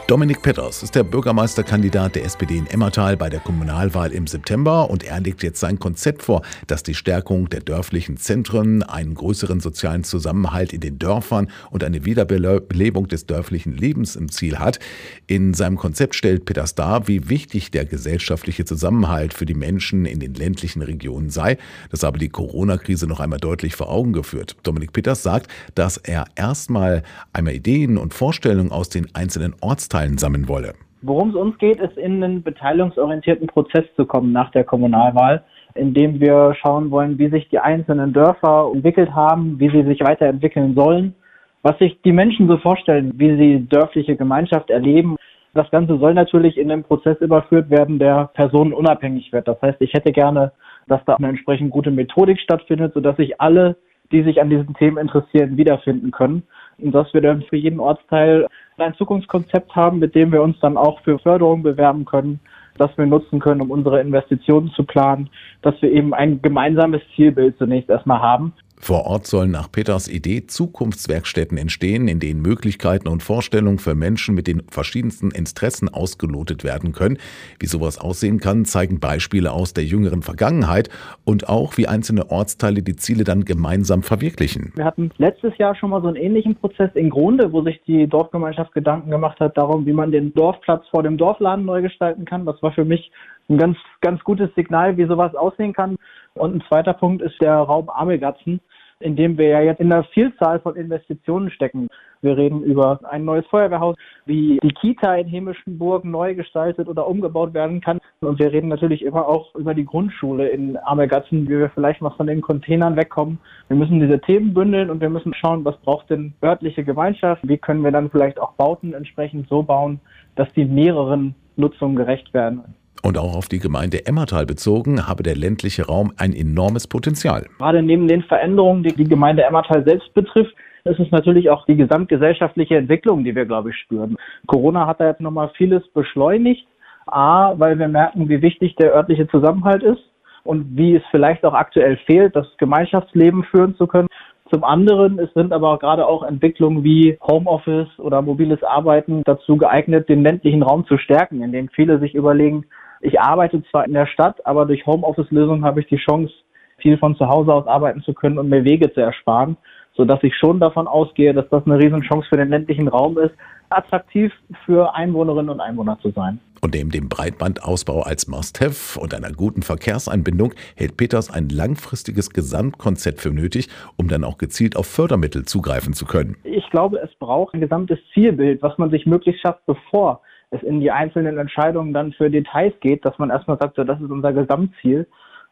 Dominik Petters ist der Bürgermeisterkandidat der SPD in Emmertal bei der Kommunalwahl im September und er legt jetzt sein Konzept vor, das die Stärkung der dörflichen Zentren, einen größeren sozialen Zusammenhalt in den Dörfern und eine Wiederbelebung des dörflichen Lebens im Ziel hat. In seinem Konzept stellt Petters dar, wie wichtig der gesellschaftliche Zusammenhalt für die Menschen in den ländlichen Regionen sei. Das habe die Corona-Krise noch einmal deutlich vor Augen geführt. Dominik Petters sagt, dass er erstmal einmal Ideen und Vorstellungen aus den einzelnen Ortsteilen sammeln wolle. Worum es uns geht, ist in einen beteiligungsorientierten Prozess zu kommen nach der Kommunalwahl, in dem wir schauen wollen, wie sich die einzelnen Dörfer entwickelt haben, wie sie sich weiterentwickeln sollen, was sich die Menschen so vorstellen, wie sie dörfliche Gemeinschaft erleben. Das Ganze soll natürlich in einen Prozess überführt werden, der personenunabhängig wird. Das heißt, ich hätte gerne, dass da eine entsprechend gute Methodik stattfindet, sodass sich alle, die sich an diesen Themen interessieren, wiederfinden können. Und dass wir dann für jeden Ortsteil ein Zukunftskonzept haben, mit dem wir uns dann auch für Förderung bewerben können, das wir nutzen können, um unsere Investitionen zu planen, dass wir eben ein gemeinsames Zielbild zunächst erstmal haben. Vor Ort sollen nach Petters Idee Zukunftswerkstätten entstehen, in denen Möglichkeiten und Vorstellungen für Menschen mit den verschiedensten Interessen ausgelotet werden können. Wie sowas aussehen kann, zeigen Beispiele aus der jüngeren Vergangenheit und auch, wie einzelne Ortsteile die Ziele dann gemeinsam verwirklichen. Wir hatten letztes Jahr schon mal so einen ähnlichen Prozess in Grunde, wo sich die Dorfgemeinschaft Gedanken gemacht hat darum, wie man den Dorfplatz vor dem Dorfladen neu gestalten kann. Das war für mich ein ganz gutes Signal, wie sowas aussehen kann. Und ein zweiter Punkt ist der Raum Amelgatzen, in dem wir ja jetzt in einer Vielzahl von Investitionen stecken. Wir reden über ein neues Feuerwehrhaus, wie die Kita in Hämischenburg neu gestaltet oder umgebaut werden kann. Und wir reden natürlich immer auch über die Grundschule in Amelgatzen, wie wir vielleicht mal von den Containern wegkommen. Wir müssen diese Themen bündeln und wir müssen schauen, was braucht denn örtliche Gemeinschaft? Wie können wir dann vielleicht auch Bauten entsprechend so bauen, dass die mehreren Nutzungen gerecht werden? Und auch auf die Gemeinde Emmertal bezogen, habe der ländliche Raum ein enormes Potenzial. Gerade neben den Veränderungen, die die Gemeinde Emmertal selbst betrifft, ist es natürlich auch die gesamtgesellschaftliche Entwicklung, die wir, glaube ich, spüren. Corona hat da jetzt nochmal vieles beschleunigt. A, weil wir merken, wie wichtig der örtliche Zusammenhalt ist und wie es vielleicht auch aktuell fehlt, das Gemeinschaftsleben führen zu können. Zum anderen sind aber gerade auch Entwicklungen wie Homeoffice oder mobiles Arbeiten dazu geeignet, den ländlichen Raum zu stärken, indem viele sich überlegen, ich arbeite zwar in der Stadt, aber durch Homeoffice-Lösungen habe ich die Chance, viel von zu Hause aus arbeiten zu können und mir Wege zu ersparen, sodass ich schon davon ausgehe, dass das eine Riesenchance für den ländlichen Raum ist, attraktiv für Einwohnerinnen und Einwohner zu sein. Und neben dem Breitbandausbau als Must-have und einer guten Verkehrsanbindung hält Petters ein langfristiges Gesamtkonzept für nötig, um dann auch gezielt auf Fördermittel zugreifen zu können. Ich glaube, es braucht ein gesamtes Zielbild, was man sich möglichst schafft, bevor es in die einzelnen Entscheidungen dann für Details geht, dass man erstmal sagt, so, das ist unser Gesamtziel.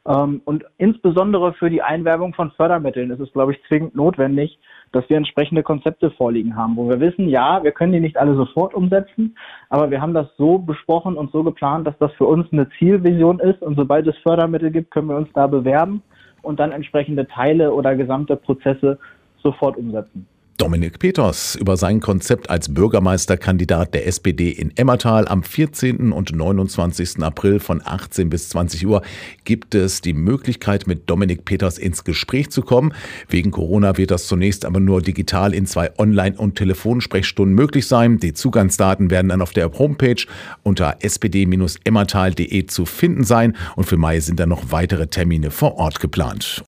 Und insbesondere für die Einwerbung von Fördermitteln ist es, glaube ich, zwingend notwendig, dass wir entsprechende Konzepte vorliegen haben, wo wir wissen, ja, wir können die nicht alle sofort umsetzen, aber wir haben das so besprochen und so geplant, dass das für uns eine Zielvision ist und sobald es Fördermittel gibt, können wir uns da bewerben und dann entsprechende Teile oder gesamte Prozesse sofort umsetzen. Dominik Petters über sein Konzept als Bürgermeisterkandidat der SPD in Emmertal am 14. und 29. April von 18 bis 20 Uhr gibt es die Möglichkeit, mit Dominik Petters ins Gespräch zu kommen. Wegen Corona wird das zunächst aber nur digital in 2 Online- und Telefonsprechstunden möglich sein. Die Zugangsdaten werden dann auf der Homepage unter spd-emmertal.de zu finden sein und für Mai sind dann noch weitere Termine vor Ort geplant.